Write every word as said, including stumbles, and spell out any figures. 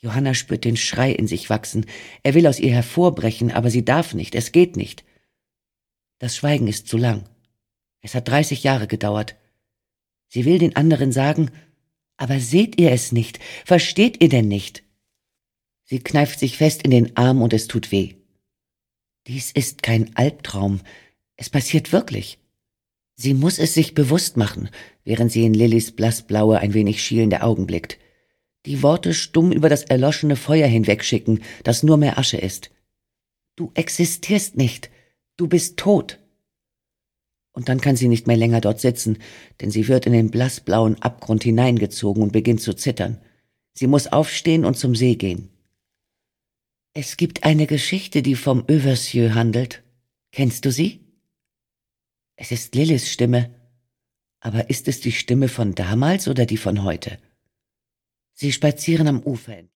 Johanna spürt den Schrei in sich wachsen. Er will aus ihr hervorbrechen, aber sie darf nicht, es geht nicht. Das Schweigen ist zu lang. Es hat dreißig Jahre gedauert. Sie will den anderen sagen, aber seht ihr es nicht? Versteht ihr denn nicht? Sie kneift sich fest in den Arm und es tut weh. Dies ist kein Albtraum. Es passiert wirklich. Sie muss es sich bewusst machen, während sie in Lillys blassblaue, ein wenig schielende Augen blickt. Die Worte stumm über das erloschene Feuer hinwegschicken, das nur mehr Asche ist. Du existierst nicht. Du bist tot. Und dann kann sie nicht mehr länger dort sitzen, denn sie wird in den blassblauen Abgrund hineingezogen und beginnt zu zittern. Sie muss aufstehen und zum See gehen. Es gibt eine Geschichte, die vom Översieux handelt. Kennst du sie? Es ist Lillys Stimme. Aber ist es die Stimme von damals oder die von heute? Sie spazieren am Ufer entlang.